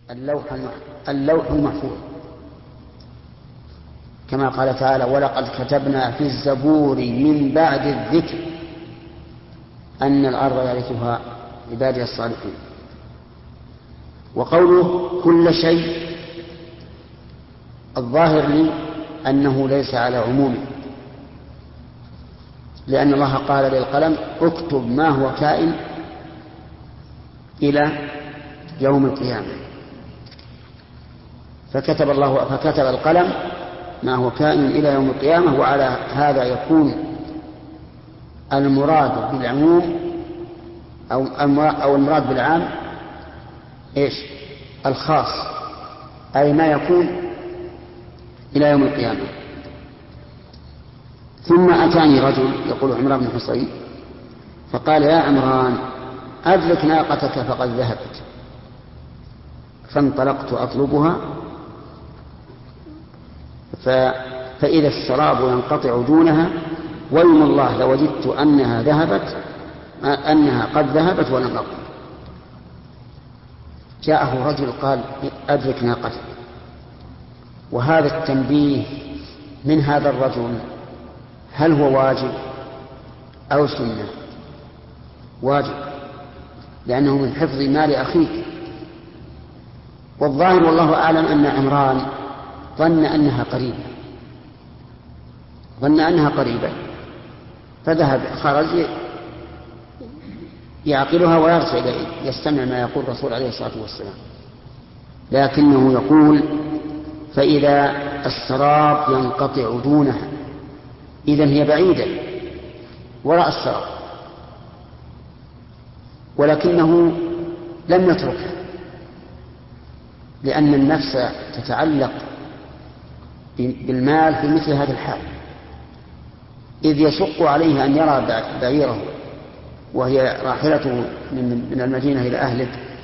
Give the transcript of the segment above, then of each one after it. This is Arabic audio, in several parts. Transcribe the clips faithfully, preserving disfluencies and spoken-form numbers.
اللوح اللوح المحفوظ، كما قال تعالى: ولقد كتبنا في الزبور من بعد الذكر أن الأرض يرثها عبادي الصالحين. وقوله كل شيء الظاهر لي أنه ليس على عمومه، لأن الله قال للقلم: اكتب ما هو كائن إلى يوم القيامة، فكتب الله فكتب القلم ما هو كائن إلى يوم القيامة. وعلى هذا يكون المراد بالعموم أو أو المراد بالعام إيش؟ الخاص، أي ما يكون إلى يوم القيامة. ثم أتاني رجل يقول عمران بن حصين فقال: يا عمران أدرك ناقتك فقد ذهبت. فانطلقت أطلبها فإذا السراب ينقطع دونها، ويم الله لوجدت أنها ذهبت أنها قد ذهبت ولم أقم. جاءه رجل قال: أدرك ناقتك. وهذا التنبيه من هذا الرجل هل هو واجب أو سنة؟ واجب، لأنه من حفظ مال أخيك. والظاهر والله أعلم أن عمران ظن أنها قريبة ظن أنها قريبة فذهب خرج يعقلها ويرجع إليه يستمع ما يقول الرسول عليه الصلاة والسلام، لكنه يقول: فإذا السراب ينقطع دونها، إذن هي بعيدة وراء السراب، ولكنه لم يتركها، لأن النفس تتعلق بالمال في مثل هذا الحال، إذ يشق عليه أن يرى بعيره وهي راحلته من المدينة إلى أهله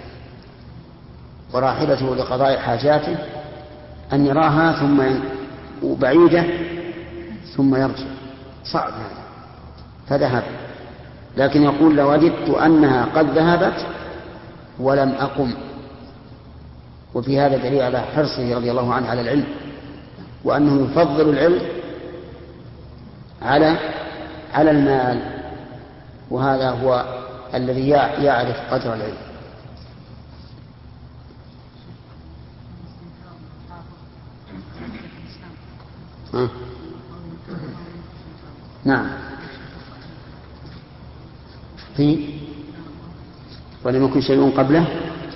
وراحلته لقضاء حاجاته، أن يراها ثم بعيدة ثم يرجع، صعب هذا، فذهب. لكن يقول: لوجدت أنها قد ذهبت ولم أقم. وفي هذا دليل على حرصه رضي الله عنه على العلم، وأنه يفضل العلم على على المال، وهذا هو الذي يعرف قدر العلم. ها؟ نعم، في ولم يكن شيء قبله.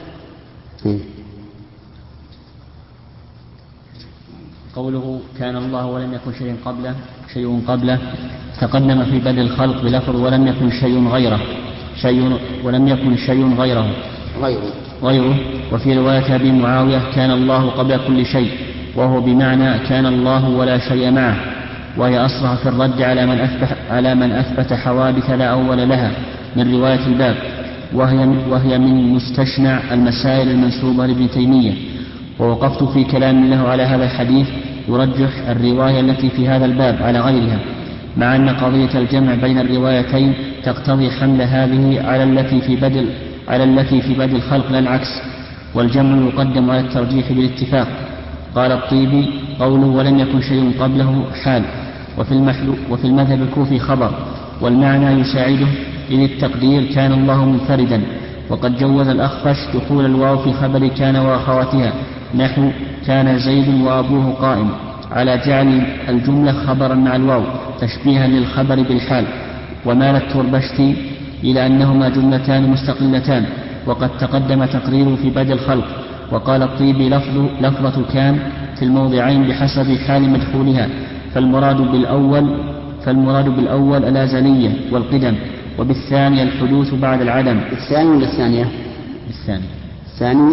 قوله كان الله ولم يكن شيء قبله شيء قبله تقدم في بدء الخلق بلفظ ولم يكن شيء غيره شيء ولم يكن شيء غيره غيره غيره وفي رواية أبي معاوية كان الله قبل كل شيء، وهو بمعنى كان الله ولا شيء معه، وهي أصرح في الرد على من أثبت, على من أثبت حوادث لا أول لها من رواية الباب، وهي, وهي من مستشنع المسائل المنسوبة لابن تيمية. ووقفت في كلام له على هذا الحديث يرجح الرواية التي في هذا الباب على غيرها، مع أن قضية الجمع بين الروايتين تقتضي حمل هذه على التي في بدء على التي في بدء الخلق لا العكس، والجمع يقدم على الترجيح بالاتفاق. قال الطيبي: قوله ولم يكن شيء قبله حال، وفي, وفي المذهب الكوفي خبر، والمعنى يساعده إذ التقدير كان الله منفردا. وقد جوز الأخفش دخول الواو في خبر كان وأخواتها، نحو كان زيد وأبوه قائم، على جعل الجملة خبرا مع الواو تشبيها للخبر بالحال. ومال التربشتي إلى أنهما جملتان مستقلتان، وقد تقدم تقريره في بدء الخلق. وقال الطيبي: لفظ لفظة كان في الموضعين بحسب حال مدخولها، فالمراد بالأول فالمراد بالأول الأزلية والقدم، وبالثانية الحدوث بعد العدم. الثاني ولا الثانية؟ الثاني. الثاني.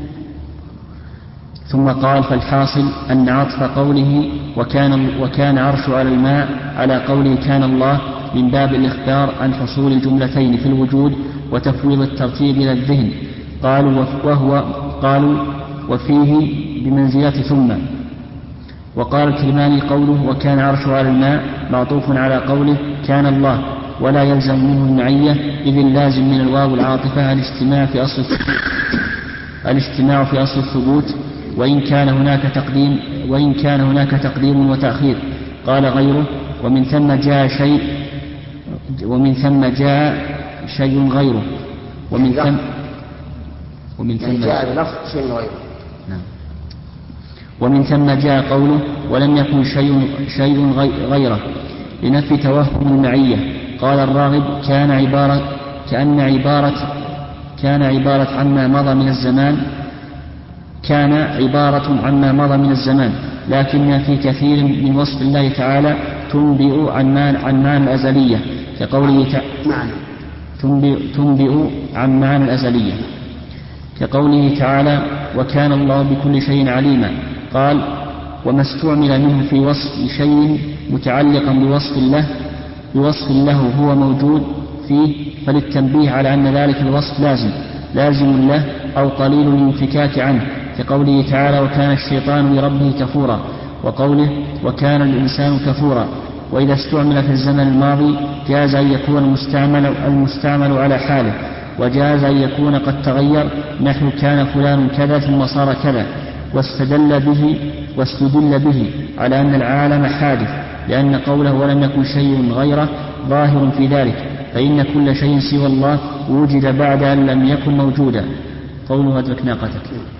ثم قال: فالحاصل أن عطف قوله وكان, وكان عرش على الماء على قوله كان الله من باب الإخبار عن حصول الجملتين في الوجود وتفويض الترتيب إلى الذهن. قالوا وهو قالوا وفيه بمنزلة ثم. وقال الكرماني: قوله وكان عرش على الماء معطوف على قوله كان الله، ولا يلزم منه المعية، إذ اللازم من الواو العاطفة الاجتماع في أصل التفويض. الاجتماع في أصل الثبوت، وإن كان هناك تقديم وإن كان هناك تقديم وتأخير. قال غيره: ومن ثم جاء شيء ومن ثم جاء شيء غيره ومن ثم ومن ثم جاء بلفظ شيء غيره. نعم. ومن ثم جاء قوله: ولم يكن شيء شيء غيره، لنفي توهم المعية. قال الراغب: كان عبارة كأن عبارة كان عبارة عما مضى من الزمان كان عبارة عما مضى من الزمان، لكن في كثير من وصف الله تعالى تنبئ عن عن معنى الأزلية، كقوله تعالى تنبئ, تنبئ عن معنى الأزلية كقوله تعالى: وكان الله بكل شيء عليما. قال: وما استعمل منه في وصف شيء متعلقا بوصف الله بوصف له هو موجود فيه، فللتنبيه على أن ذلك الوصف لازم لازم له أو قليل الانفكاك عنه، كقوله تعالى: وكان الشيطان لربه كفورا، وقوله: وكان الإنسان كفورا. وإذا استعمل في الزمن الماضي جاز أن يكون المستعمل, المستعمل على حاله، وجاز أن يكون قد تغير، نحو كان فلان كذا ثم صار كذا، واستدل به واستدل به على أن العالم حادث، لأن قوله ولم يكن شيء غيره ظاهر في ذلك، فإن كل شيء سوى الله وجد بعد أن لم يكن موجودا. قوله: أدرك ناقتك.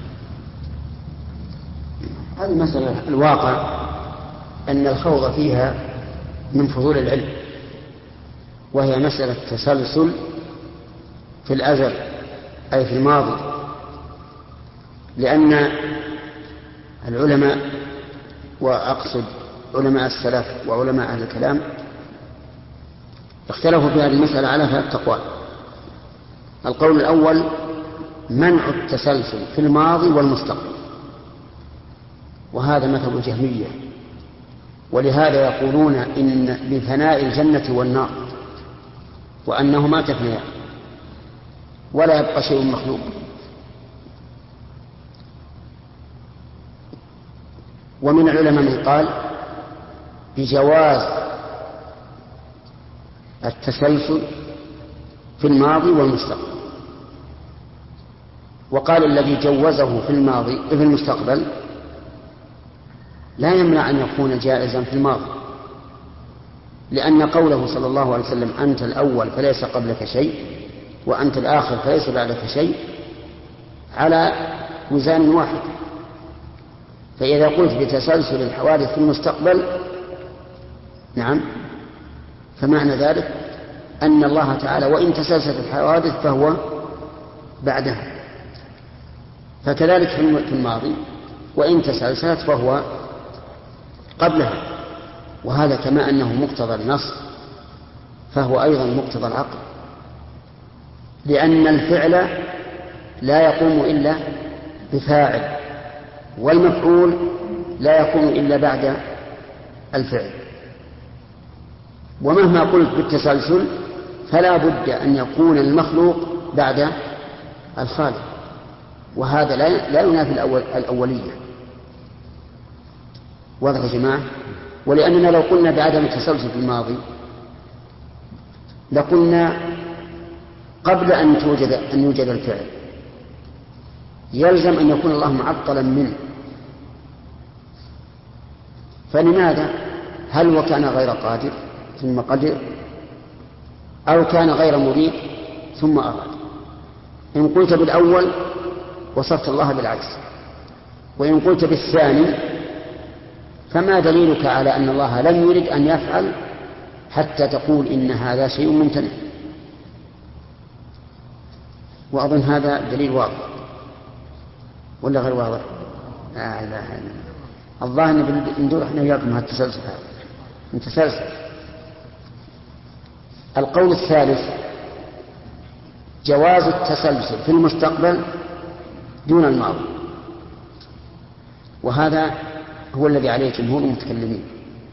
هذه المسألة الواقع أن الخوض فيها من فضول العلم، وهي مسألة تسلسل في الأزل أي في الماضي، لأن العلماء، وأقصد علماء السلف وعلماء أهل الكلام، اختلفوا في هذه المسألة على ثلاثة أقوال. القول الأول: منع التسلسل في الماضي والمستقبل، وهذا مذهب الجهمية، ولهذا يقولون إن بفناء الجنة والنار، وأنهما تفنيان ولا يبقى شيء مخلوق. ومن العلماء من قال بجواز التسلسل في الماضي والمستقبل، وقال الذي جوزه في الماضي في المستقبل لا يمنع أن يكون جائزا في الماضي، لأن قوله صلى الله عليه وسلم: أنت الأول فليس قبلك شيء وأنت الآخر فليس بعدك شيء، على وزان واحد. فإذا قلت بتسلسل الحوادث في المستقبل، نعم، فمعنى ذلك أن الله تعالى وإن تسلسلت الحوادث فهو بعدها، فكذلك في الماضي وإن تسلسلت فهو قبلها، وهذا كما أنه مقتضى النص فهو أيضا مقتضى العقل، لأن الفعل لا يقوم إلا بفاعل، والمفعول لا يقوم إلا بعد الفعل. ومهما قلت بالتسلسل فلا بد أن يكون المخلوق بعد الخالق، وهذا لا ينافي الأول الأولية. واضح يا جماعة؟ ولأننا لو قلنا بعدم التسلسل في الماضي لقلنا قبل أن توجد أن يوجد الفعل يلزم أن يكون الله معطلا منه، فلماذا؟ هل وكان غير قادر ثم قدر، أو كان غير مريد ثم أراد؟ إن قلت بالأول وصفت الله بالعكس، وإن قلت بالثاني فما دليلك على أن الله لم يرد أن يفعل حتى تقول إن هذا شيء ممتنع؟ وأظن هذا دليل واضح ولا غير واضح؟ لا إله إلا الله. الظاهر أن ندور احنا وياكم هذا التسلسل هذا متسلسل. القول الثالث: جواز التسلسل في المستقبل دون الماضي، وهذا هو الذي عليه جمهور المتكلمين.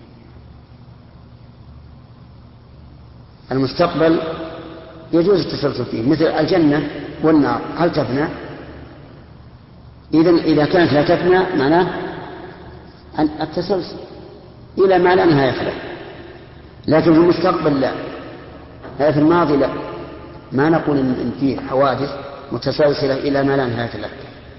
المستقبل يجوز التسلسل فيه، مثل الجنة والنار، هل تفنى؟ إذن إذا كانت لا تفنى معناه التسلسل إلى ما لا نهاية له، لكن في المستقبل لا، في الماضي لا، ما نقول إن فيه حوادث متسلسلة إلى ما لا نهاية له.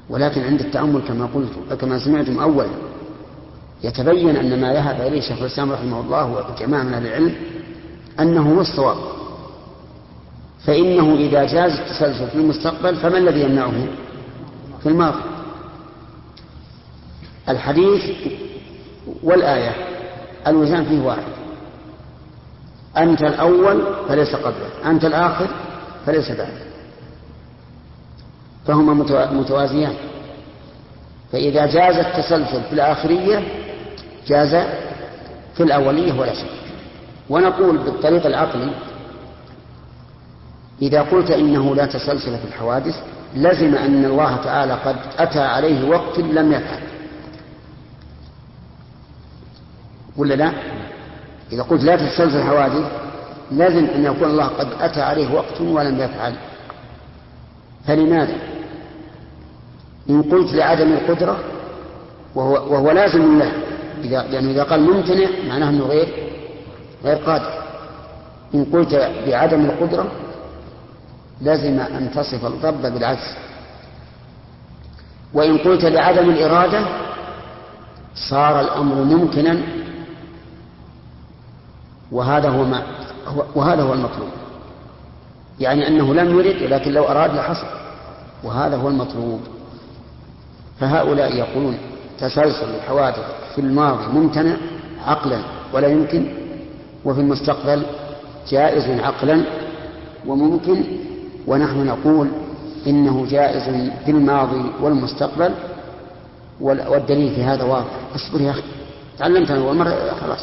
ولكن عند التأمل كما قلت كما سمعتم أولا يتبين أن ما ذهب إليه شيخ الإسلام رحمه الله وجماعة من أهل العلم أنه هو الصواب. فإنه إذا جاز التسلسل في المستقبل فما الذي يمنعه في الماضي؟ الحديث والآية الوزان فيه واحد، أنت الأول فليس قبله، أنت الآخر فليس بعده، فهما متوازيان. فإذا جاز التسلسل في الآخرية جاز في الأولية ولا شك. ونقول بالطريق العقلي إذا قلت إنه لا تسلسل في الحوادث لزم أن الله تعالى قد أتى عليه وقت لم يفعل، ولا لا؟ إذا قلت لا تتسلسل الحوادث لازم أن يكون الله قد أتى عليه وقت ولم يفعل. فلماذا؟ إن قلت لعدم القدرة وهو, وهو لازم له، إذا لأنه إذا قال ممتنع معناه أنه غير غير قادر. إن قلت بعدم القدرة لازم أن تصف الرب بالعجز، وإن قلت لعدم الإرادة صار الأمر ممكنا، وهذا هو ما وهذا هو المطلوب، يعني أنه لم يرد ولكن لو أراد لحصل، وهذا هو المطلوب. فهؤلاء يقولون تسلسل الحوادث في الماضي ممتنع عقلا ولا يمكن، وفي المستقبل جائز عقلا وممكن، ونحن نقول إنه جائز في الماضي والمستقبل، والدليل في هذا واضح. اصبر يا أخي، تعلمت أنا أول مرة خلاص.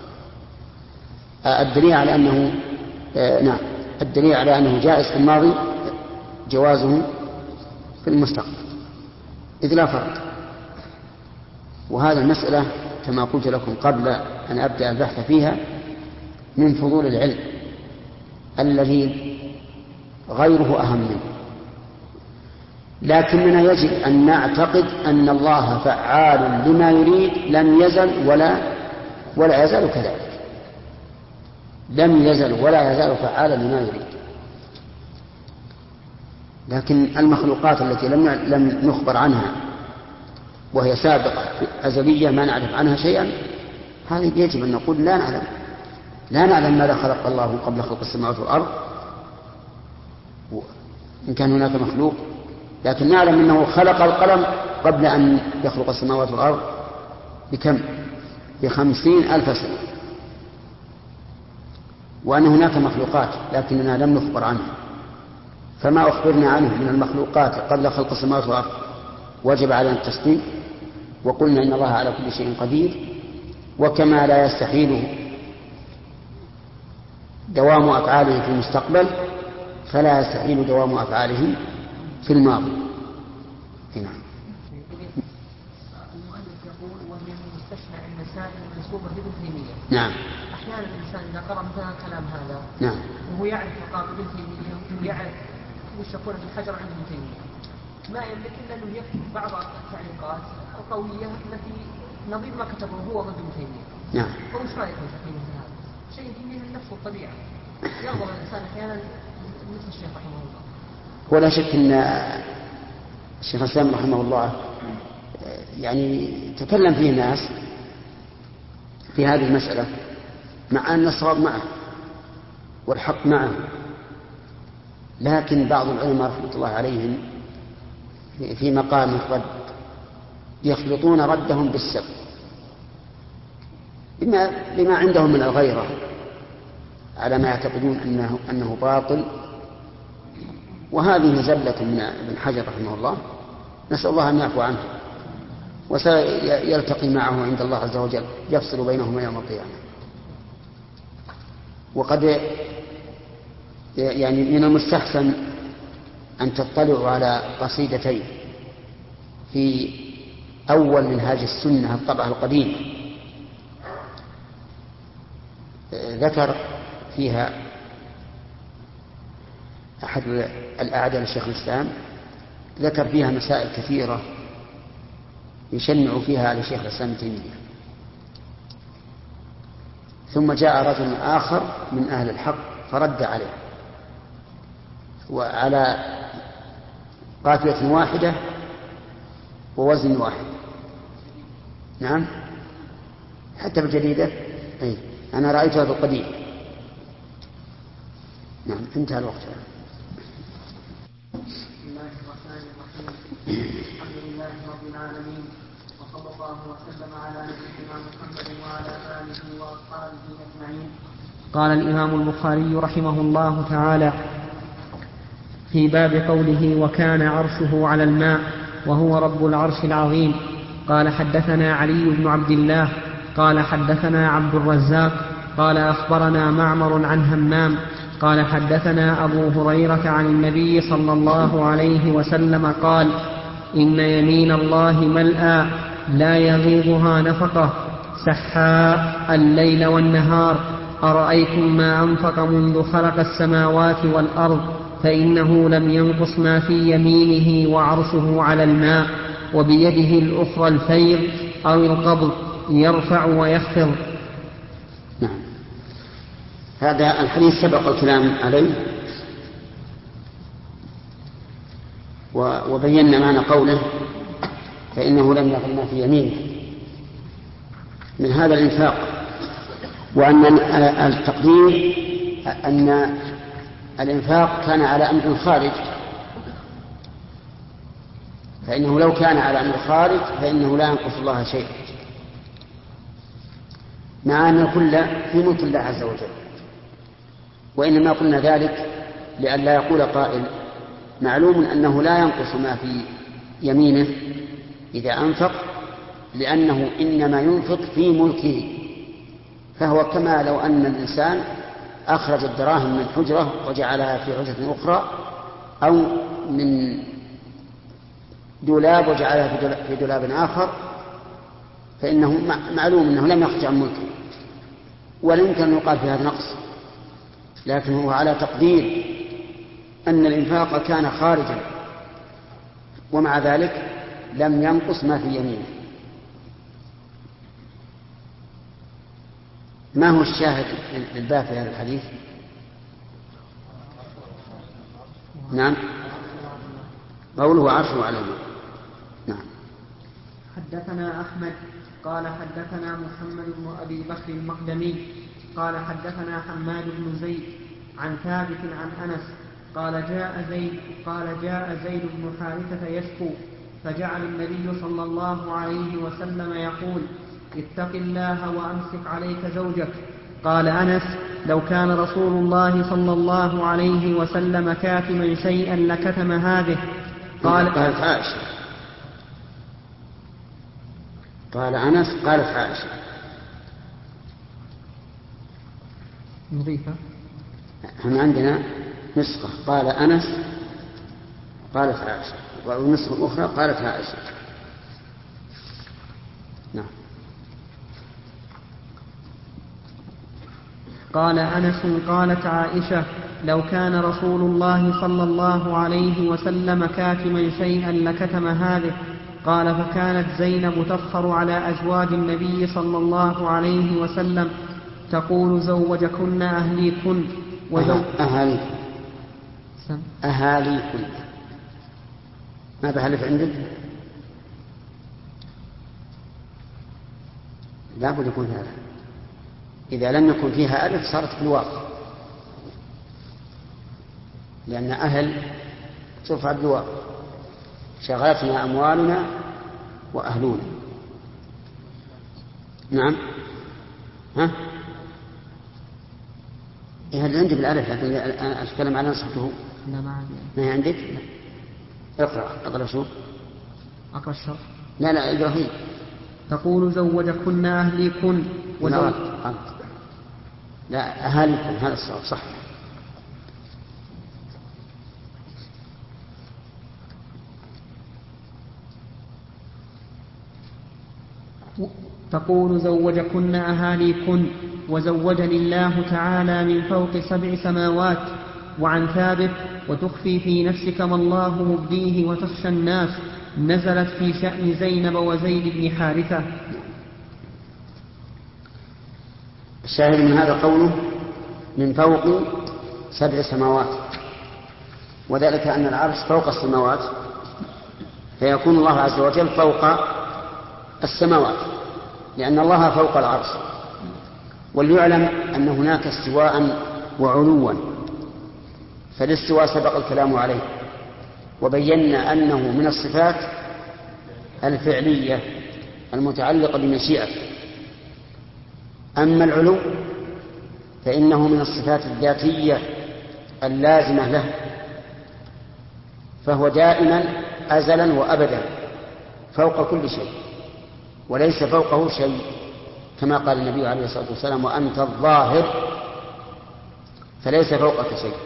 الدليل على أنه آه نعم الدليل على أنه جائز في الماضي جوازه في المستقبل إذ لا فرق. وهذا المسألة كما قلت لكم قبل أن أبدأ البحث فيها من فضول العلم الذي غيره أهم منه، لكننا يجب أن نعتقد أن الله فعال لما يريد، لم يزل ولا ولا يزال كذلك، لم يزل ولا يزال فعالا لما يريد. لكن المخلوقات التي لم لم نخبر عنها وهي سابقة أزلية ما نعرف عنها شيئا، هذه يجب أن نقول لا نعلم لا نعلم ماذا خلق الله قبل خلق السماوات والأرض إن كان هناك مخلوق، لكن نعلم أنه خلق القلم قبل أن يخلق السماوات والأرض بكم؟ بخمسين ألف سنة، وأن هناك مخلوقات لكننا لم نخبر عنها. فما أخبرنا عنه من المخلوقات قبل خلق السماوات والأرض وجب علينا التصديق، وقلنا إن الله على كل شيء قدير. وكما لا يستحيل دوام أفعاله في المستقبل فلا يستحيل دوام أفعاله في الماضي. هنا المؤلف يقول وهي من مستشفى المسائل المنسوبة لابن تيمية. نعم. أحيانا الإنسان إذا قرأ مثلا كلام هذا نعم وهو يعرف مقام ابن تيمية ويعرف وش يكون في الحجر عند ابن تيمية، ما يملك إلا أنه يكتب بعض التعليقات القوية التي نظير ما كتبه هو ضد ابن تيمية. نعم. فوش رأيكم في هذا؟ شيء فيه النفس والطبيعة، يغضب الإنسان أحيانا مثل الشيخ رحمه الله. ولا شك أن الشيخ الإسلام رحمه الله يعني تكلم فيه الناس في هذه المسألة، مع أن الصواب معه والحق معه، لكن بعض العلماء رحمة الله عليهم في مقام الرد يخلطون ردهم بالسب بما, بما عندهم من الغيرة على ما يعتقدون أنه, أنه باطل. وهذه زلة من ابن حجر رحمه الله، نسأل الله أن يعفو عنه، وسيلتقي معه عند الله عز وجل يفصل بينهما يوم القيامة. وقد يعني من المستحسن أن تطلعوا على قصيدتين في أول منهاج السنة الطبعة القديمة، ذكر فيها أحد الأعداء لشيخ الإسلام، ذكر فيها مسائل كثيرة يشنع فيها على شيخ الإسلام ابن تيمية. ثم جاء رجل آخر من أهل الحق فرد عليه، وعلى قافية واحدة ووزن واحد. نعم حتى بالجديدة. أي أنا رأيتها في القديم. نعم انتهى الوقت. بسم الله الرحمن الرحيم. الحمد لله رب العالمين، وصلى الله وسلم على نبينا محمد وعلى آله وأصحابه أجمعين. قال الإمام البخاري رحمه الله تعالى في باب قوله وكان عرشه على الماء وهو رب العرش العظيم. قال حدثنا علي بن عبد الله قال حدثنا عبد الرزاق قال أخبرنا معمر عن همام قال حدثنا أبو هريرة عن النبي صلى الله عليه وسلم قال إن يمين الله ملأى لا يغيضها نفقة سحاء الليل والنهار أرأيتم ما أنفق منذ خلق السماوات والأرض فإنه لم ينقص ما في يمينه وعرشه على الماء وبيده الأخرى الفيض أو القبض يرفع ويخفض. نعم هذا الحديث سبق الكلام عليه وبينا معنى قوله فإنه لم يغل ما في يمينه من هذا الإنفاق، وأن التقدير أن الإنفاق كان على أمر خارج، فإنه لو كان على أمر خارج فإنه لا ينقص الله شيء، مع أن الكل في ملك الله عز وجل. وإنما قلنا ذلك لئلا يقول قائل معلوم أنه لا ينقص ما في يمينه إذا أنفق، لأنه إنما ينفق في ملكه، فهو كما لو أن الإنسان أخرج الدراهم من حجرة وجعلها في حجرة أخرى، أو من دولاب وجعلها في دولاب آخر، فإنه معلوم أنه لم يخرج عن ملكه، ولا يمكن أن يقال في هذا نقص، لكن هو على تقدير أن الإنفاق كان خارجا، ومع ذلك لم ينقص ما في يمينه. ما هو الشاهد للباب في هذا الحديث؟ نعم قوله عرشه على الماء. نعم. حدثنا أحمد قال حدثنا محمد بن أبي بكر المقدمي قال حدثنا حماد بن زيد عن ثابت عن أنس قال جاء زيد قال جاء زيد بن حارثة يشكو، فجعل النبي صلى الله عليه وسلم يقول اتق الله وأمسك عليك زوجك. قال أنس لو كان رسول الله صلى الله عليه وسلم كاتما شيئا لكتم هذه. قال قالت عائشة قال أنس قالت عائشة نظيفة. احنا عندنا نسخة قال أنس قالت عائشة، والنسخة الأخرى قالت عائشة. نعم. قال أنس قالت عائشة لو كان رسول الله صلى الله عليه وسلم كاتما شيئا لكتم هذه. قال فكانت زينب تفخر على أزواج النبي صلى الله عليه وسلم تقول زوجكن أهليكن وزو... أهاليكن أهاليكن ما بحلف عندك؟ لا بد يكون هذا، إذا لم يكن فيها ألف صارت بالواقع، لأن أهل ترفع بالواقع. شغلتنا أموالنا وأهلنا. نعم. ها إيه اللي عندي بالألف، لكن أنا أتكلم على نسخته. لا ما عندي. ما هي عندك؟ اقرأ اقرأ شو؟ أقرأ الشرح. لا لا اقرأ فيه. تقول زوجكن أهليكن وزوج... لا, لا أهاليكن هذا الصواب صح. تقول زوجكن أهاليكن وزوجني الله تعالى من فوق سبع سماوات. وعن ثابت وتخفي في نفسك ما الله مبديه وتخشى الناس نزلت في شأن زينب وزيد بن حارثة. الشاهد من هذا قوله من فوق سبع سماوات، وذلك أن العرش فوق السماوات فيكون الله عز وجل فوق السماوات، لأن الله فوق العرش. وليعلم أن هناك استواء وعلوا، فالاستواء سبق الكلام عليه وبينا أنه من الصفات الفعلية المتعلقة بمشيئة. أما العلو فإنه من الصفات الذاتية اللازمة له، فهو دائما أزلا وأبدا فوق كل شيء وليس فوقه شيء، كما قال النبي عليه الصلاة والسلام: وأنت الظاهر فليس فوقك شيء.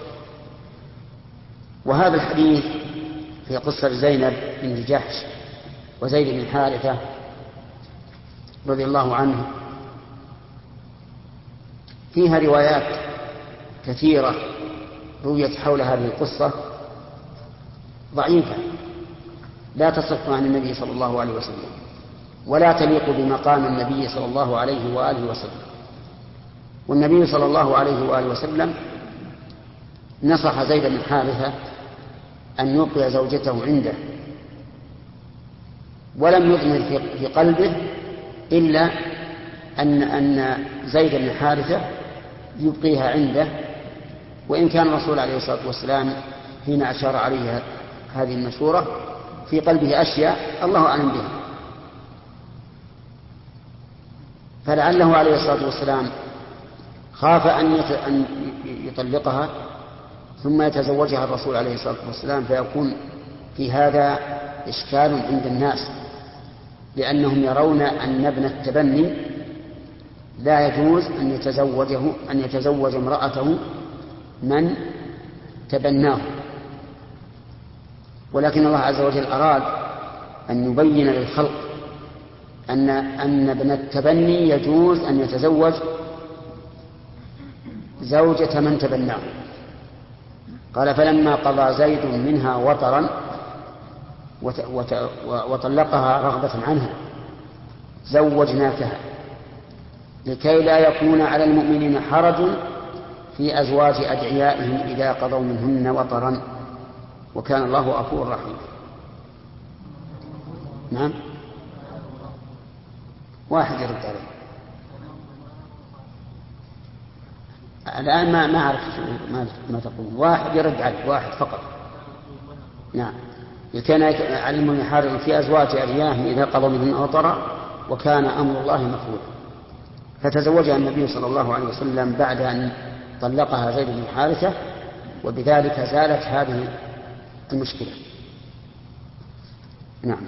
وهذا الحديث في قصة زينب بنت جحش وزيد بن حارثة رضي الله عنه فيها روايات كثيرة رويت حول هذه القصة ضعيفة لا تصح عن النبي صلى الله عليه وسلم ولا تليق بمقام النبي صلى الله عليه وآله وسلم. والنبي صلى الله عليه وآله وسلم نصح زيد بن حارثة أن يبقي زوجته عنده، ولم يضمر في قلبه إلا أن أن زيد بن حارثة يبقيها عنده، وإن كان الرسول عليه الصلاة والسلام حين أشار عليه هذه المشورة في قلبه أشياء الله أعلم بها، فلعله عليه الصلاة والسلام خاف أن يطلقها ثم يتزوجها الرسول عليه الصلاة والسلام، فيكون في هذا إشكال عند الناس، لأنهم يرون أن ابن التبني لا يجوز أن يتزوجه أن يتزوج امرأته من تبناه. ولكن الله عز وجل أراد أن يبين للخلق أن أن ابن التبني يجوز أن يتزوج زوجة من تبناه. قال: فلما قضى زيد منها وطرا وطلقها رغبة عنها زوجناكها لكي لا يكون على المؤمنين حرج في أزواج أدعيائهم إذا قضوا منهن وطرا وكان الله غفورا رحيما. نعم، واحد يرد عليه الآن، ما ما أعرف ما ما تقولون. واحد يرد عليه، واحد فقط. نعم، كان على المؤمنين حرج في أزواج أدعيائهم إذا قضوا منهن وطرا وكان أمر الله مفعولا. فتزوجها النبي صلى الله عليه وسلم بعد أن طلقها زيد بن حارثة، وبذلك زالت هذه المشكلة. نعم.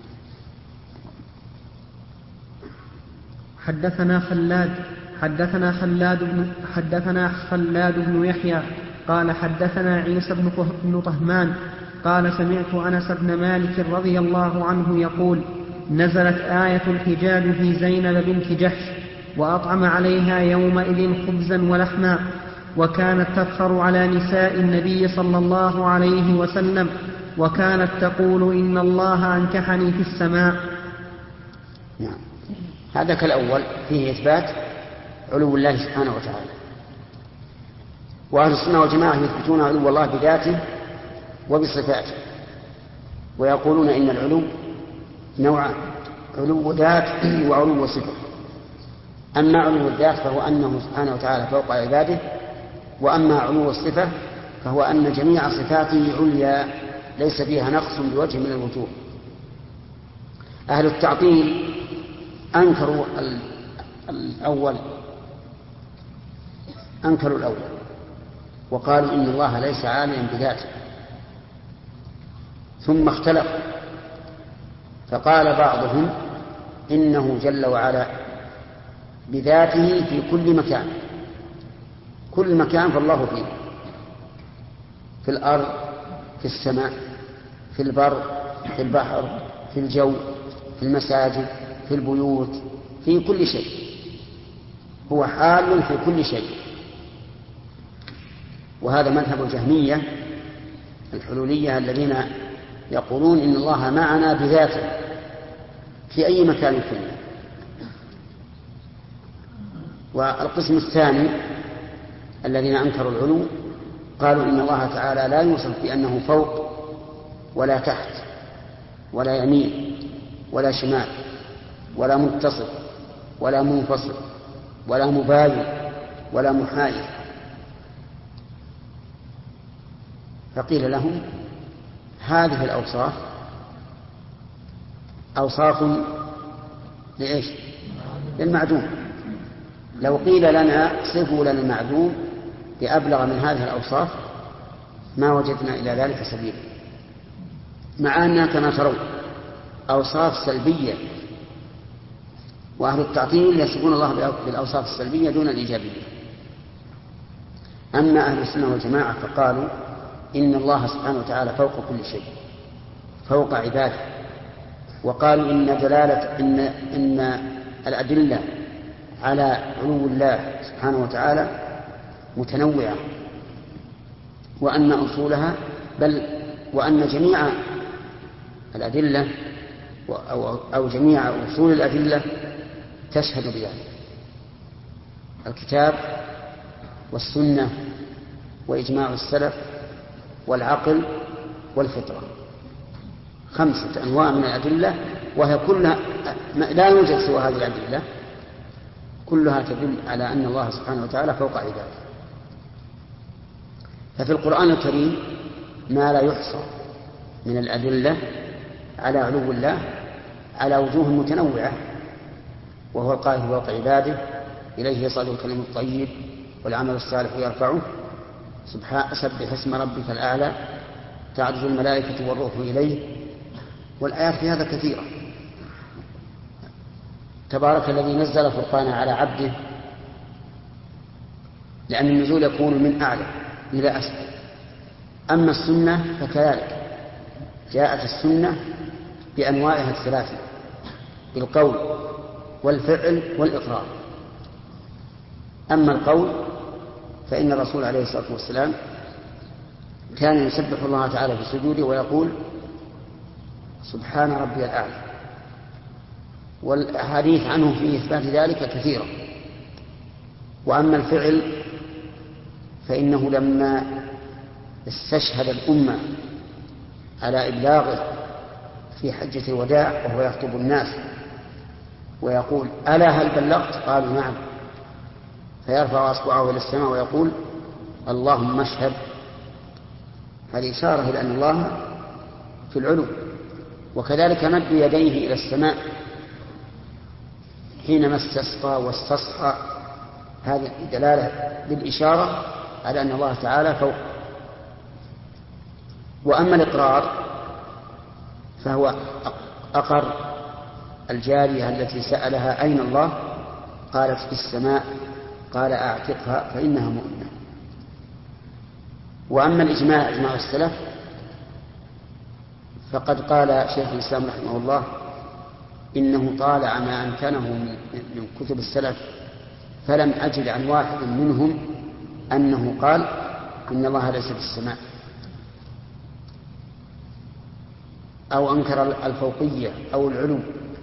حدثنا خلاد حدثنا خلاد بن حدثنا خلاد بن يحيى قال حدثنا عيسى بن طهمان قال سمعت أنس بن مالك رضي الله عنه يقول: نزلت آية الحجاب في زينب بنت جحش وأطعم عليها يومئذ خبزا ولحما، وكانت تفخر على نساء النبي صلى الله عليه وسلم، وكانت تقول: إن الله أنكحني في السماء. نعم، هذا كالأول فيه إثبات علو الله سبحانه وتعالى. وأهل السنة والجماعة يثبتون علو الله بذاته وبصفاته، ويقولون إن العلو نوعان: علو ذات وعلو صفة. أما علو الذات فهو أنه سبحانه وتعالى فوق عباده، وأما علو الصفة فهو أن جميع صفاته عليا ليس فيها نقص بوجه من الوجوه. أهل التعطيل أنكروا الأول أنكروا الأول وقالوا إن الله ليس عاليا بذاته، ثم اختلفوا فقال بعضهم إنه جل وعلا بذاته في كل مكان، كل مكان فالله فيه، في الأرض، في السماء، في البر، في البحر، في الجو، في المساجد، في البيوت، في كل شيء، هو حال في كل شيء. وهذا مذهب الجهمية الحلولية الذين يقولون إن الله معنا بذاته في أي مكان كنا. والقسم الثاني الذين أنكروا العلو قالوا إن الله تعالى لا يوصف بأنه فوق ولا تحت، ولا يمين ولا شمال ولا متصل ولا منفصل ولا مباين ولا محايد. فقيل لهم هذه الأوصاف أوصاف لإيش؟ للمعدوم. لو قيل لنا صفوا لنا المعدوم بأبلغ من هذه الأوصاف ما وجدنا إلى ذلك سبيلا، مع أنها كما ترون أوصاف سلبية، وأهل التعطيل يصفون الله بالأوصاف السلبية دون الإيجابية. أما أهل السنة والجماعة فقالوا إن الله سبحانه وتعالى فوق كل شيء، فوق عباده، وقالوا إن دلالة إن إن الأدلة على علو الله سبحانه وتعالى متنوعة، وأن أصولها بل وأن جميع الأدلة أو, أو جميع أصول الأدلة تشهد بذلك: الكتاب والسنة وإجماع السلف والعقل والفطرة، خمسة أنواع من الأدلة، وهي كلها لا يوجد سوى هذه الأدلة، كلها تدل على أن الله سبحانه وتعالى فوق عباده. ففي القرآن الكريم ما لا يحصى من الأدلة على علو الله على وجوه متنوعة، وهو القاهر فوق عباده، إليه يصعد الكلم الطيب والعمل الصالح يرفعه، سبح اسم ربك الأعلى، تعرج الملائكة والروح إليه، والآيات في هذا كثيرة. تبارك الذي نزل الفرقان على عبده، لأن النزول يكون من أعلى إلى أسفل. أما السنة فكذلك، جاءت السنة بأنواعها الثلاثة: بالقول والفعل والإقرار. أما القول فإن الرسول عليه الصلاة والسلام كان يسبح الله تعالى في سجوده ويقول سبحان ربي الأعلى، والأحاديث عنه في إثبات ذلك كثيرة. وأما الفعل فإنه لما استشهد الأمة على إبلاغه في حجة الوداع وهو يخطب الناس ويقول ألا هل بلغت؟ قالوا نعم، فيرفع أصبعه إلى السماء ويقول اللهم اشهد، هذه إشارة إلى أن الله في العلو. وكذلك مد يديه إلى السماء حينما استسقى واستصحى، هذه دلالة بالإشارة على أن الله تعالى فوق. وأما الإقرار فهو أقر الجارية التي سألها أين الله؟ قالت في السماء، قال أعتقها فإنها مؤمنة. وأما الإجماع إجماع السلف فقد قال شيخ الإسلام رحمه الله إنه طالع ما أمكنه من كتب السلف فلم أجد عن واحد منهم أنه قال إن الله ليس في السماء أو أنكر الفوقية أو العلو.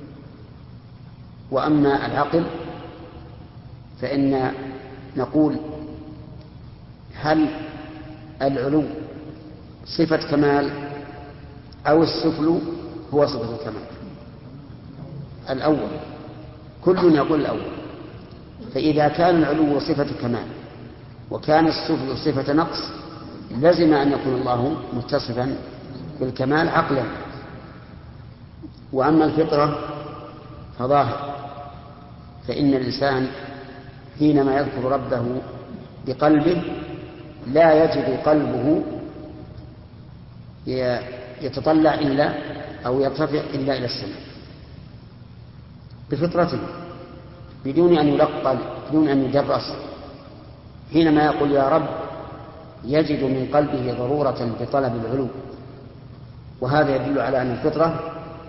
وأما العقل فإن نقول هل العلو صفة كمال أو السفل هو صفة الكمال؟ الأول، كل يقول الأول. فإذا كان العلو صفة كمال وكان السفل صفة نقص لزم أن يكون الله متصفا بالكمال عقلا. وأما الفطرة فظاهر، فإن الإنسان حينما يذكر ربه بقلبه لا يجد قلبه يتطلع إلا أو يرتفع إلا إلى السماء بفطرته بدون أن يلقن، بدون أن يدرس. حينما يقول يا رب يجد من قلبه ضرورة بطلب العلو، وهذا يدل على أن الفطرة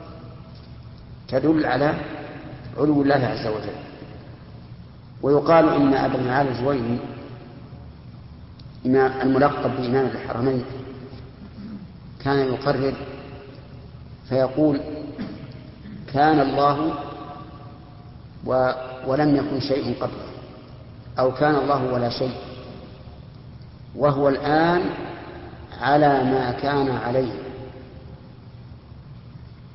تدل على علو الله عز وجل. ويقال إن أبا المعالي الجويني الملقب بإمام الحرمين كان يقرر فيقول كان الله و ولم يكن شيء قبله، أو كان الله ولا شيء، وهو الآن على ما كان عليه.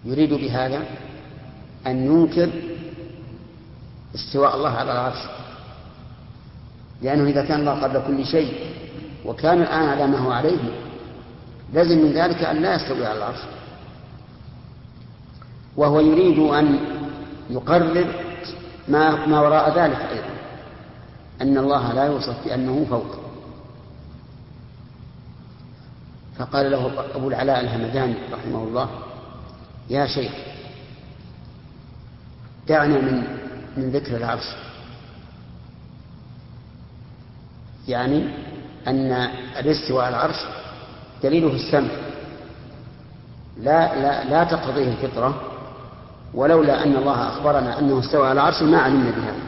يريد بهذا أن ينكر استواء الله على العرش، لأنه إذا كان الله قبل كل شيء وكان الآن على ما هو عليه لازم من ذلك أن لا يستوي على العرش. وهو يريد أن يقرر ما, ما وراء ذلك أيضا، أن الله لا يوصف بأنه فوق. فقال له أبو العلاء الهمداني رحمه الله: يا شيخ دعنا من من ذكر العرش، يعني أن الاستواء على العرش دليله السمع، لا, لا, لا تقتضيه الفطرة، ولولا أن الله أخبرنا أنه استوى على العرش ما علمنا بهذا.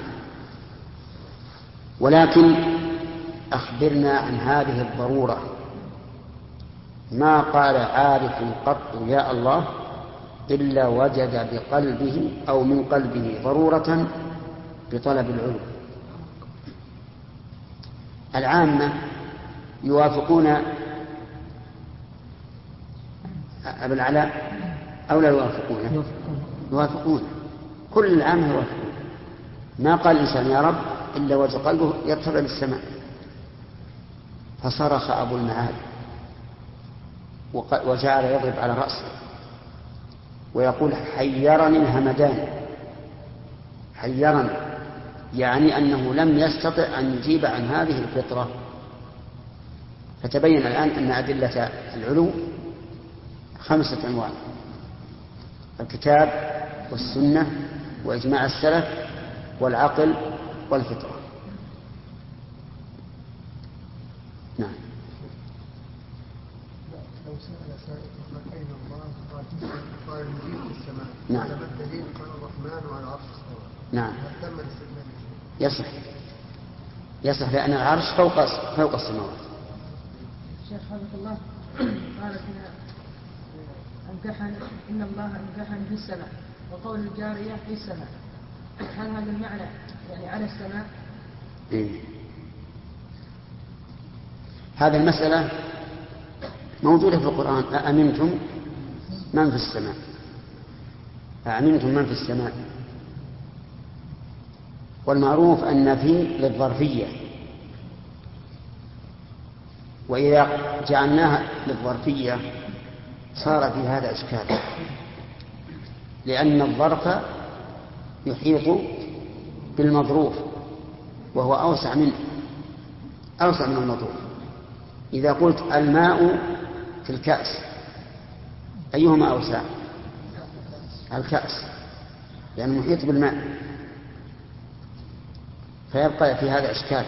ولكن أخبرنا عن هذه الضرورة. ما قال عارف قط يا الله إلا وجد بقلبه أو من قلبه ضرورة بطلب العلو. العامة يوافقون أبا العلاء أو لا يوافقون؟ يوافقون. كل العامة يوافقون. ما قال الإنسان يا رب إلا وجد قلبه يرتفع للسماء. فصرخ أبو المعالي وجعل يضرب على رأسه ويقول: حيرني الهمدان، حيرني، يعني أنه لم يستطع أن يجيب عن هذه الفطرة. فتبين الآن أن أدلة العلو خمسة أنواع: الكتاب والسنة وإجماع السلف والعقل والفطرة. نعم. لو سأل سائل أين الله قال المجيد في السماء، نعم. هذا الدليل قال الرحمن على العرش استوى. نعم. تم الاستدلال. يصح يصح لأن العرش فوق فوق السماوات. شيخ حفظك الله قال فيها أنكحني إن الله أنكحني في السماء، وقول الجارية في السماء، هل هذا المعنى يعني على السماء؟ إيه؟ هذه المسألة موجودة في القرآن: أأمنتم من في السماء، أأمنتم من في السماء. والمعروف أن في للظرفية، وإذا جعلناها للظرفية صار في هذا إشكال، لأن الظرف يحيط بالمظروف وهو أوسع منه أوسع من المظروف. إذا قلت الماء في الكأس أيهما أوسع؟ الكأس، لأنه محيط بالماء. فيبقى في هذا إشكال.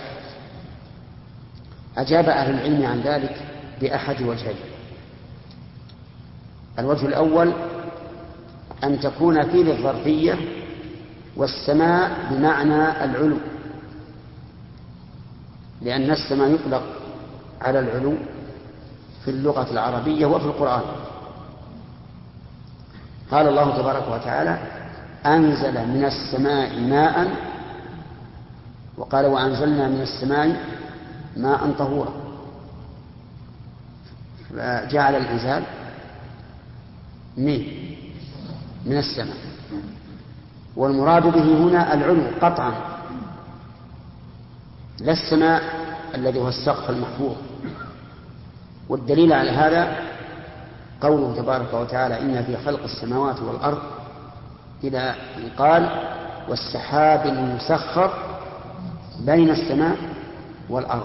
أجاب أهل العلم عن ذلك بأحد وجهين: الوجه الأول أن تكون فيه للظرفية والسماء بمعنى العلو، لأن السماء يطلق على العلو في اللغة العربية وفي القرآن. قال الله تبارك وتعالى: أنزل من السماء ماء، وقال: وأنزلنا من السماء ماء طهورا. جعل الإنزال من من السماء، والمراد به هنا العلو قطعا، لا السماء الذي هو السقف المحفوظ. والدليل على هذا قوله تبارك وتعالى: إن في خلق السماوات والأرض، إلى أن قال: والسحاب المسخر بين السماء والأرض.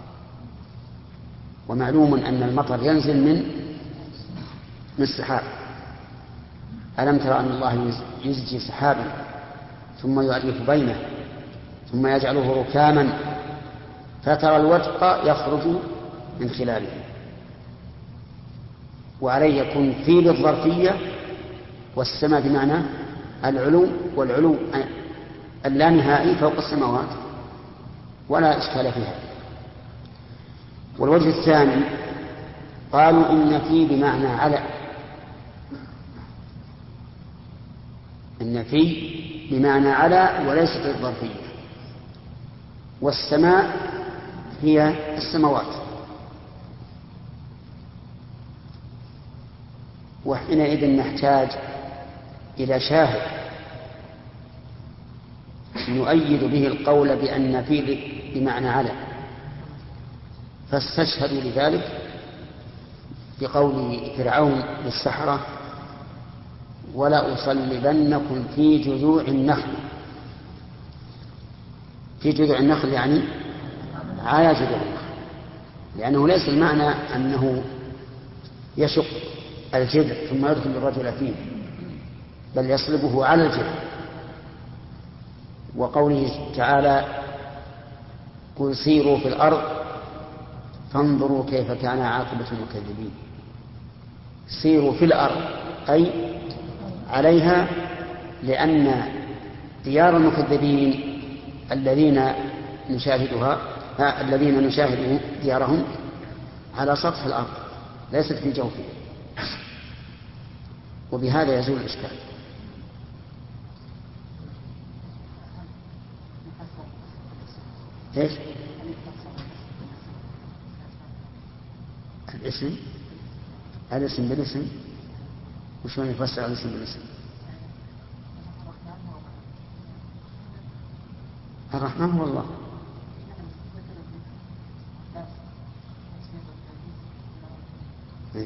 ومعلوم أن المطر ينزل من من السحاب. ألم ترى أن الله يزجي سحابا ثم يؤلف بينه ثم يجعله ركاما فترى الودق يخرج من خلاله. وعليه يكون في للظرفية والسماء بمعنى العلو، والعلو اللانهائي فوق السماوات، ولا إشكال فيها. والوجه الثاني قالوا إن في بمعنى على، إن في بمعنى على وليست الظرفية، والسماء هي السماوات. وحينئذ نحتاج إلى شاهد يؤيد به القول بأن فيه بمعنى على، فاستشهدوا لذلك بقول فرعون للسحرة: ولا أصلبنكم في جذوع النخل. في جذوع النخل يعني على جذوع النخل، لأنه ليس المعنى أنه يشق الجذع ثم يدخل الرجل فيه، بل يصلبه على الجذع. وقوله تعالى: قل سيروا في الأرض فانظروا كيف كان عاقبة المكذبين. سيروا في الأرض أي عليها، لأن ديار المكذبين الذين نشاهدها آه الذين نشاهد ديارهم على سطح الأرض ليست في جوفها، وبهذا يزول الإشكال. ايش؟ الاسم الاسم بالاسم، وشلون يفسر الاسم بالاسم؟ الرحمن هو الله. إيه؟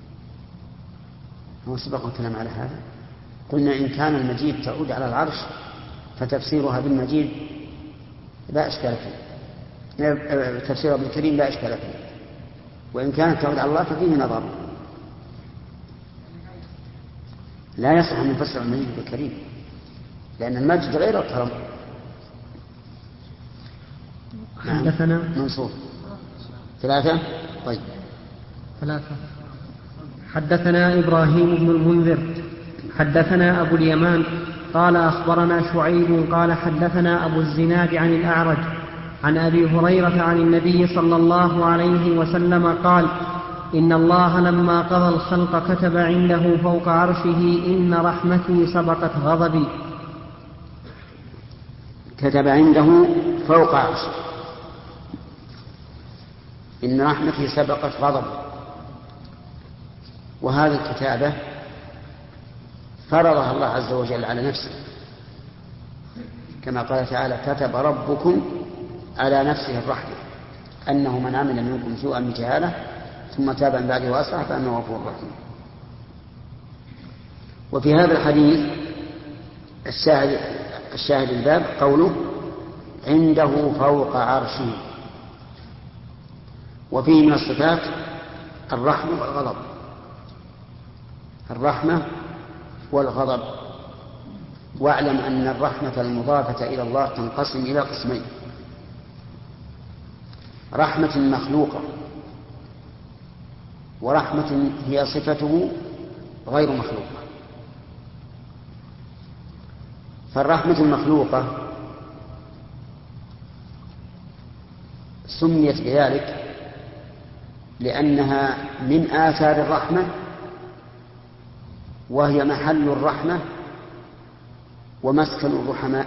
هو سبق الكلام على هذا. قلنا إن كان المجيد تعود على العرش فتفسيرها بالمجيد لا إشكال فيه، تفسيرها بالكريم لا إشكال فيه، وإن كانت تعود على الله ففيه نظر. لا يصح أن نفسر المجيد بالكريم، لأن المجد غير الكرم. حدثنا منصور. ثلاثة. طيب ثلاثة. حدثنا إبراهيم بن المنذر حدثنا أبو اليمان قال أخبرنا شعيب قال حدثنا أبو الزناد عن الأعرج عن أبي هريرة عن النبي صلى الله عليه وسلم قال: إن الله لما قضى الخلق كتب عنده فوق عرشه: إن رحمتي سبقت غضبي. كتب عنده فوق عرشه: إن رحمتي سبقت غضبي. وهذه الكتابة فرضها الله عز وجل على نفسه، كما قال تعالى: كتب ربكم على نفسه الرحمة أنه من عمل منكم سوءا بجهالة ثم تاب من بعده وأصلح فأنه غفور رحيم. وفي هذا الحديث الشاهد الشاهد الباب قوله: عنده فوق عرشه. وفيه من الصفات الرحمة والغضب. الرحمة والغضب. واعلم أن الرحمة المضافة إلى الله تنقسم إلى قسمين: رحمة مخلوقة، ورحمة هي صفته غير مخلوقة. فالرحمة المخلوقة سميت بذلك لأنها من آثار الرحمة، وهي محل الرحمة ومسكن الرحماء،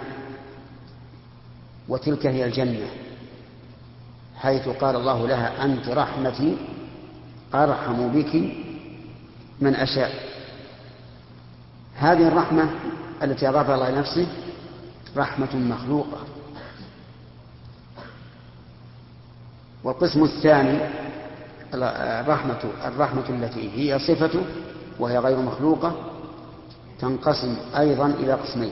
وتلك هي الجنة، حيث قال الله لها: أنت رحمتي أرحم بك من أشاء. هذه الرحمة التي أضافها الله لنفسه رحمة مخلوقة. والقسم الثاني الرحمة الرحمة التي هي صفته وهي غير مخلوقة تنقسم أيضا إلى قسمين: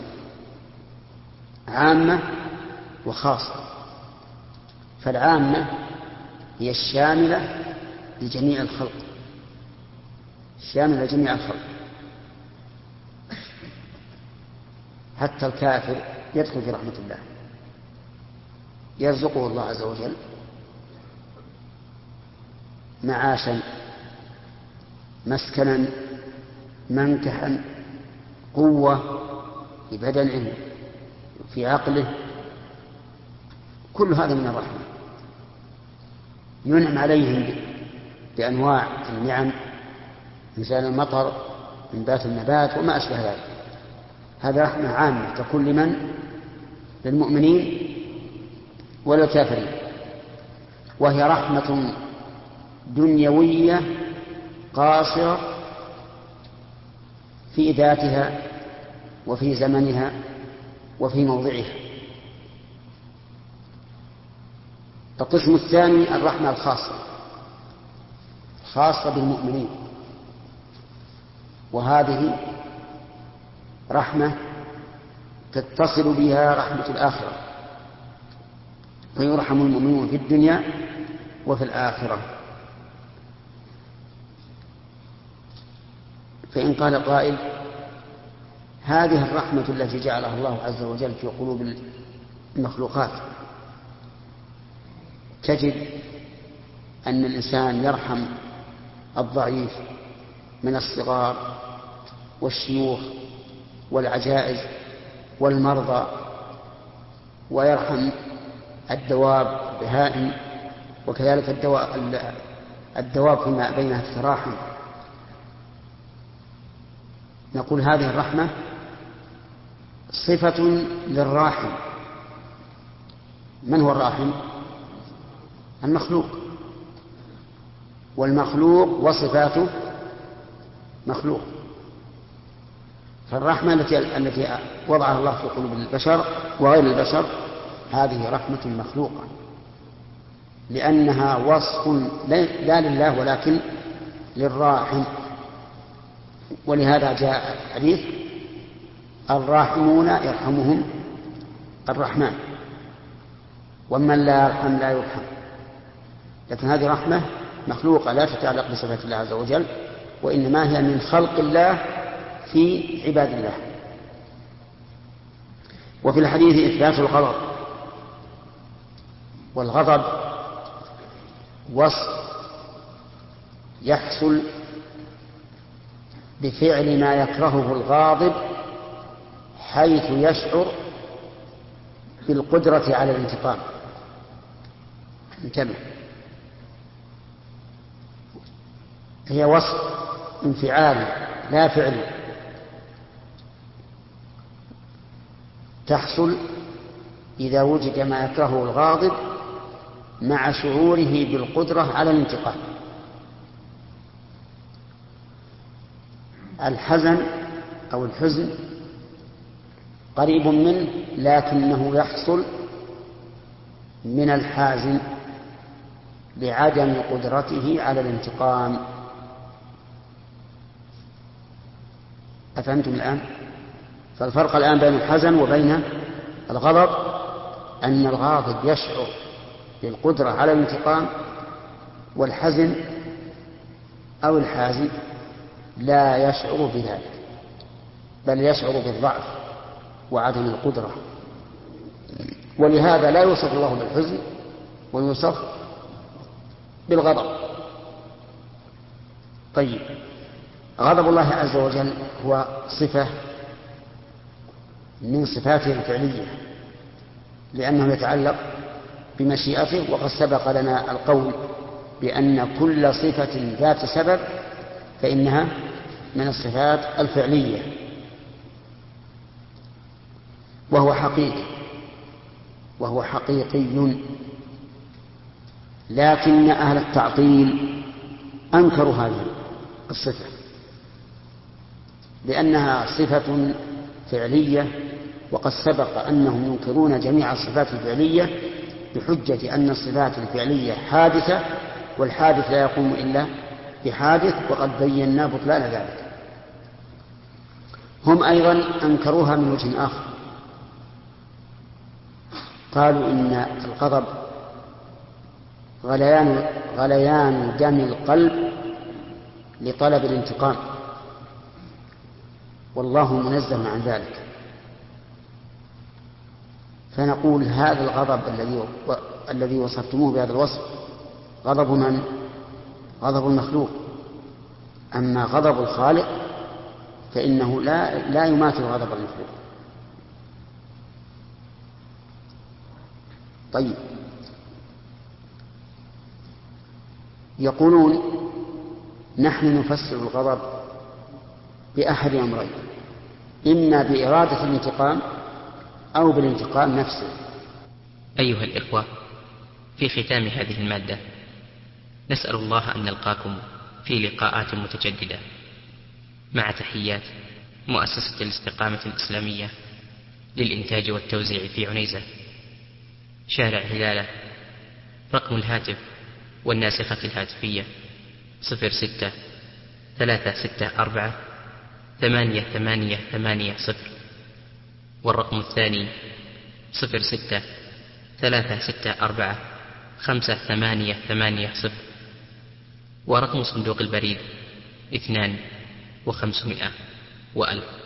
عامة وخاصة. فالعامة هي الشاملة لجميع الخلق، الشاملة لجميع الخلق، حتى الكافر يدخل في رحمة الله، يرزقه الله عز وجل معاشا، مسكنا، منكحا، قوة في بدنه، في عقله، كل هذا من الرحمة. ينعم عليهم بأنواع النعم، إنزال المطر، إنبات النبات وما أشبه ذلك. هذا رحمة عامة تكون لمن؟ للمؤمنين وللكافرين. وهي رحمة دنيوية قاصرة في ذاتها وفي زمنها وفي موضعها. القسم الثاني الرحمة الخاصة خاصة بالمؤمنين، وهذه رحمة تتصل بها رحمة الآخرة، فيرحم المؤمنون في الدنيا وفي الآخرة. فإن قال قائل هذه الرحمة التي جعلها الله عز وجل في قلوب المخلوقات، تجد أن الإنسان يرحم الضعيف من الصغار والشيوخ والعجائز والمرضى، ويرحم الدواب البهائم، وكذلك الدواب فيما بينها التراحم. نقول هذه الرحمة صفة للراحم. من هو الراحم؟ المخلوق، والمخلوق وصفاته مخلوق. فالرحمة التي التي وضعها الله في قلوب البشر وغير البشر هذه رحمة مخلوقة، لأنها وصف لا لله ولكن للراحم. ولهذا جاء الحديث الراحمون يرحمهم الرحمن، ومن لا يرحم لا يرحم. لكن هذه رحمة مخلوقة لا تتعلق بصفات الله عز وجل، وإنما هي من خلق الله في عباد الله. وفي الحديث إثبات الغضب، والغضب وصف يحصل بفعل ما يكرهه الغاضب، حيث يشعر بالقدرة على الانتقام. انتبه، هي وصف انفعال لا فعل، تحصل إذا وجد ما يكرهه الغاضب مع شعوره بالقدرة على الانتقام. الحزن أو الحزن قريب منه، لكنه يحصل من الحازن لعدم قدرته على الانتقام. أفهمتم الآن؟ فالفرق الآن بين الحزن وبين الغضب أن الغاضب يشعر بالقدرة على الانتقام، والحزن أو الحازن لا يشعر بذلك، بل يشعر بالضعف وعدم القدرة. ولهذا لا يوصف الله بالحزن ويوصف بالغضب. طيب، غضب الله عز وجل هو صفة من صفاته الفعلية، لأنه يتعلق بمشيئته، وقد سبق لنا القول بأن كل صفة ذات سبب فإنها من الصفات الفعلية. وهو حقيقي وهو حقيقي، لكن أهل التعطيل أنكروا هذه الصفة لأنها صفة فعلية، وقد سبق أنهم ينكرون جميع الصفات الفعلية بحجة أن الصفات الفعلية حادثة، والحادث لا يقوم إلا بحادث، وقد بينا بطلان ذلك. هم أيضا أنكروها من وجه آخر، قالوا إن الغضب غليان, غليان دم القلب لطلب الانتقام، والله منزه عن ذلك. فنقول هذا الغضب الذي الذي وصفتموه بهذا الوصف غضب من؟ غضب المخلوق. أما غضب الخالق فإنه لا, لا يماثل غضب المخلوق. طيب، يقولون نحن نفسر الغضب بأحد أمرين، إما بإرادة الانتقام أو بالانتقام نفسه. أيها الإخوة، في ختام هذه المادة نسأل الله أن نلقاكم في لقاءات متجددة، مع تحيات مؤسسة الاستقامة الإسلامية للإنتاج والتوزيع في عنيزة، شارع هلالة. رقم الهاتف والناسخة الهاتفية صفر ستة ثلاثة ستة أربعة ثمانية ثمانية ثمانية صفر، والرقم الثاني صفر ستة ثلاثة ستة أربعة خمسة ثمانية ثمانية صفر، ورقم صندوق البريد اثنان وخمسمائة وألف.